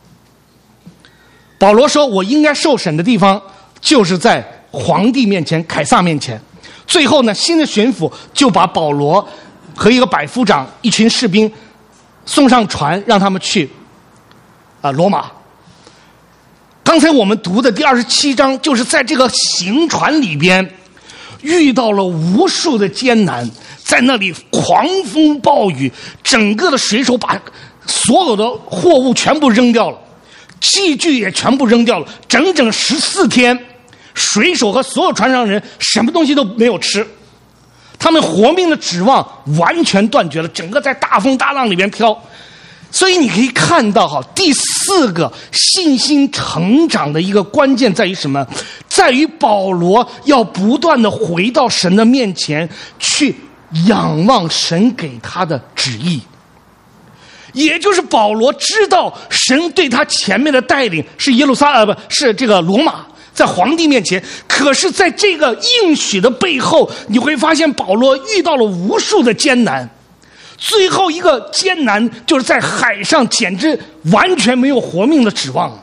保罗说：“我应该受审的地方就是在皇帝面前，凯撒面前。”最后呢，新的巡抚就把保罗和一个百夫长、一群士兵送上船，让他们去罗马。刚才我们读的第27章，就是在这个行船里边遇到了无数的艰难，在那里狂风暴雨，整个的水手把所有的货物全部扔掉了，器具也全部扔掉了，整整14天，水手和所有船上人什么东西都没有吃，他们活命的指望完全断绝了，整个在大风大浪里边飘。所以你可以看到第4个信心成长的一个关键在于什么？在于保罗要不断的回到神的面前，去仰望神给他的旨意。也就是保罗知道神对他前面的带领是是这个罗马，在皇帝面前。可是在这个应许的背后，你会发现保罗遇到了无数的艰难。最后一个艰难就是在海上，简直完全没有活命的指望。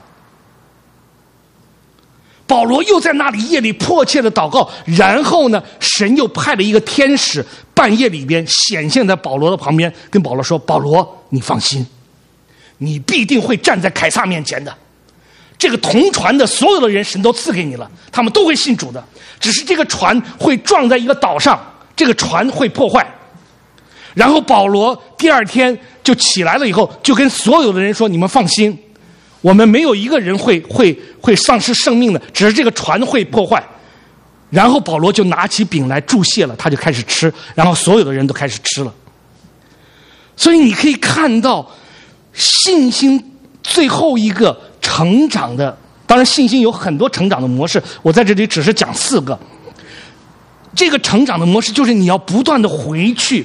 保罗又在那里夜里迫切的祷告，然后呢，神又派了一个天使半夜里边显现在保罗的旁边，跟保罗说：“保罗，你放心，你必定会站在凯撒面前的。这个同船的所有的人，神都赐给你了，他们都会信主的。只是这个船会撞在一个岛上，这个船会破坏。”然后保罗第2天就起来了以后，就跟所有的人说：“你们放心，我们没有一个人会丧失生命的，只是这个船会破坏。”然后保罗就拿起饼来祝谢了，他就开始吃，然后所有的人都开始吃了。所以你可以看到信心最后一个成长的，当然信心有很多成长的模式，我在这里只是讲4个。这个成长的模式就是你要不断的回去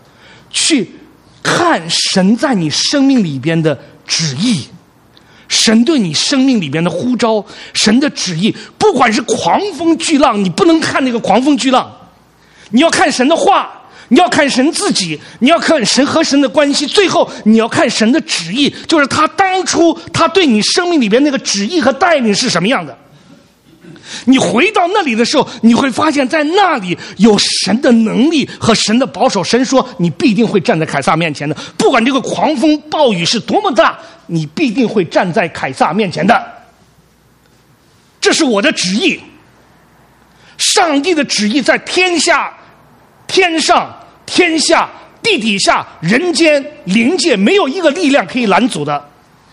看神在你生命里边的旨意，神对你生命里边的呼召，神的旨意。不管是狂风巨浪，你不能看那个狂风巨浪，你要看神的话，你要看神自己，你要看神和神的关系，最后你要看神的旨意，就是他当初他对你生命里边那个旨意和带领是什么样的。你回到那里的时候，你会发现在那里有神的能力和神的保守。神说你必定会站在凯撒面前的，不管这个狂风暴雨是多么大，你必定会站在凯撒面前的。这是我的旨意。上帝的旨意在天下、天上、天下、地底下、人间、灵界，没有一个力量可以拦阻的。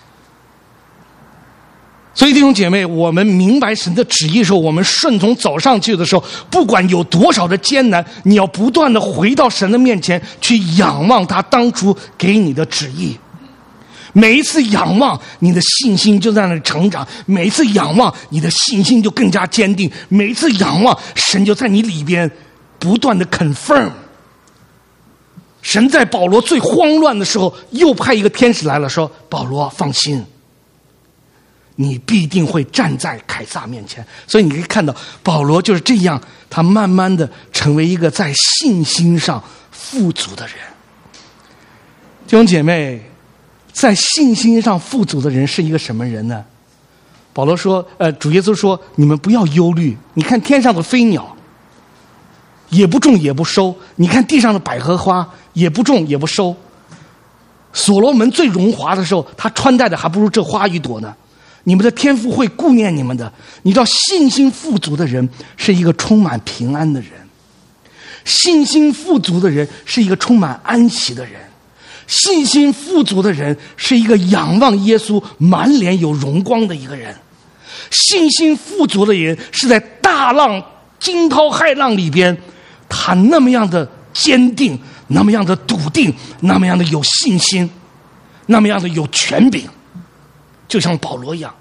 所以弟兄姐妹，我们明白神的旨意的时候，我们顺从走上去的时候，不管有多少的艰难，你要不断的回到神的面前去仰望他当初给你的旨意。每一次仰望，你的信心就在那里成长，每一次仰望，你的信心就更加坚定，每一次仰望，神就在你里边不断的 confirm。 神在保罗最慌乱的时候，又派一个天使来了，说：“保罗，放心，你必定会站在凯撒面前。”所以你可以看到保罗就是这样，他慢慢的成为一个在信心上富足的人。弟兄姐妹，在信心上富足的人是一个什么人呢？保罗说主耶稣说，你们不要忧虑，你看天上的飞鸟也不种也不收，你看地上的百合花也不种也不收，所罗门最荣华的时候，他穿戴的还不如这花一朵呢。你们的天父会顾念你们的。你知道信心富足的人是一个充满平安的人。 信心富足的人是一个充满安息的人，信心富足的人是一个仰望耶稣、满脸有荣光的一个人。信心富足的人是在大浪惊涛骇浪里边，他那么样的坚定，那么样的笃定，那么样的有信心，那么样的有权柄，就像保罗一样。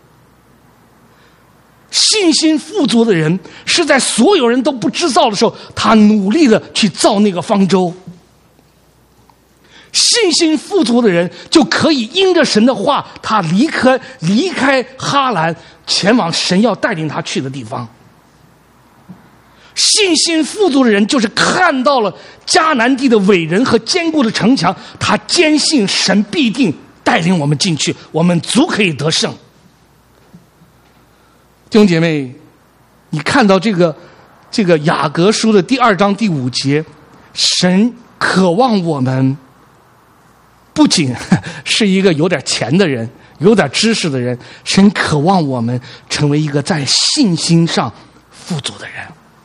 信心富足的人是在所有人都不知道的时候，他努力的去造那个方舟。信心富足的人就可以因着神的话，他离开哈兰，前往神要带领他去的地方。信心富足的人就是看到了迦南地的伟人和坚固的城墙，他坚信神必定带领我们进去，我们足可以得胜。弟兄姐妹，你看到这个雅各书的第2章第5节，神渴望我们不仅是一个有点钱的人，有点知识的人，神渴望我们成为一个在信心上富足的人。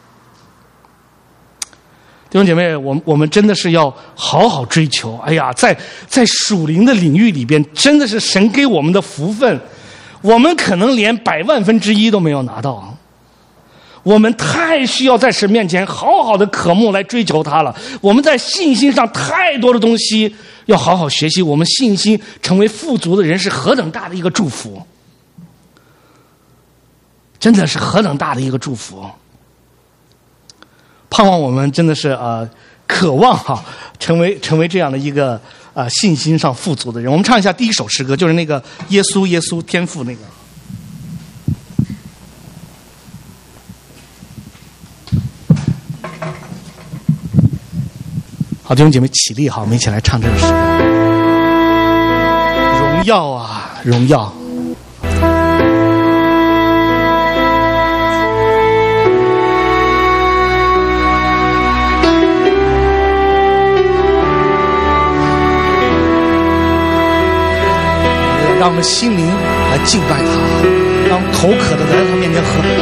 弟兄姐妹，我们真的是要好好追求。哎呀，在属灵的领域里边，真的是神给我们的福分，我们可能连100,000,000,000都没有拿到。我们太需要在神面前好好的渴慕来追求他了。我们在信心上太多的东西要好好学习。我们信心成为富足的人是何等大的一个祝福，真的是何等大的一个祝福。盼望我们真的是渴望成为这样的一个信心上富足的人。我们唱一下第一首诗歌，就是那个耶稣耶稣天父那个。好，弟兄姐妹起立，好，我们一起来唱这首诗歌。荣耀啊，荣耀！让我们心灵来敬拜他，让我们口渴的来到他面前喝。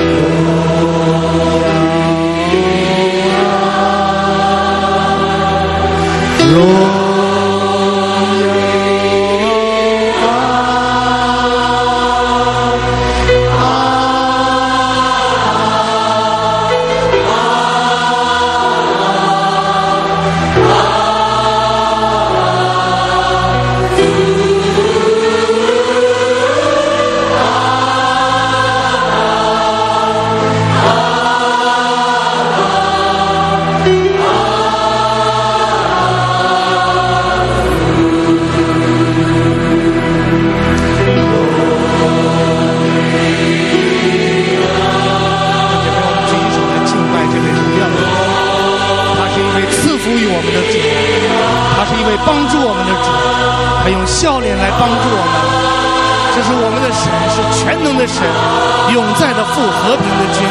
笑脸来帮助我们，这是我们的神，是全能的神，永在的父，和平的君。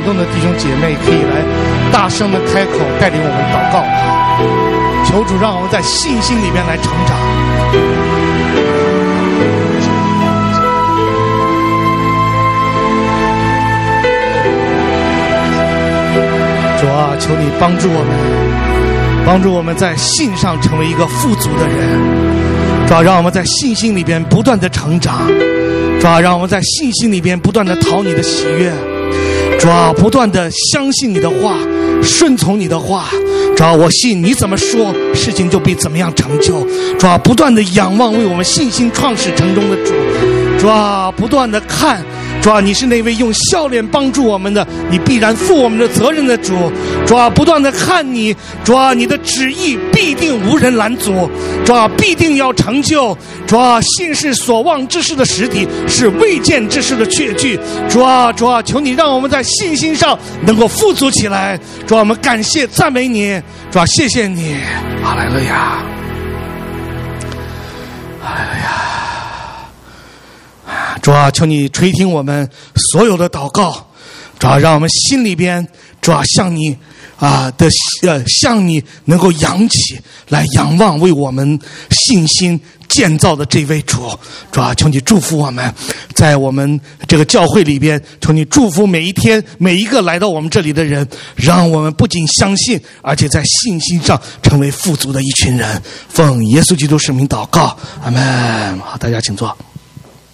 动的弟兄姐妹可以来大声的开口带领我们祷告。求主让我们在信心里面来成长。主啊，求你帮助我们在信上成为一个富足的人。主啊，让我们在信心里边不断的成长。主啊，让我们在信心里边不断的讨你的喜悦。主啊，不断的相信你的话，顺从你的话。主啊，我信你怎么说，事情就必怎么样成就。主啊，不断的仰望为我们信心创始成终的主。主啊，不断的看。主啊，你是那位用笑脸帮助我们的，你必然负我们的责任的主。主啊，不断的看你。主啊，你的旨意必定无人拦阻。主啊，必定要成就。主啊，信是所望之事的实底，是未见之事的确据。主啊，主啊，求你让我们在信心上能够富足起来。主啊，我们感谢赞美你。主啊，谢谢你。哈利路亚，哈利路亚。主啊，求你垂听我们所有的祷告。主啊，让我们心里边，主啊，向你向你能够扬起来，仰望为我们信心建造的这位主。主啊，求你祝福我们，在我们这个教会里边，求你祝福每一天每一个来到我们这里的人，让我们不仅相信，而且在信心上成为富足的一群人。奉耶稣基督圣名祷告，阿们。好，大家请坐。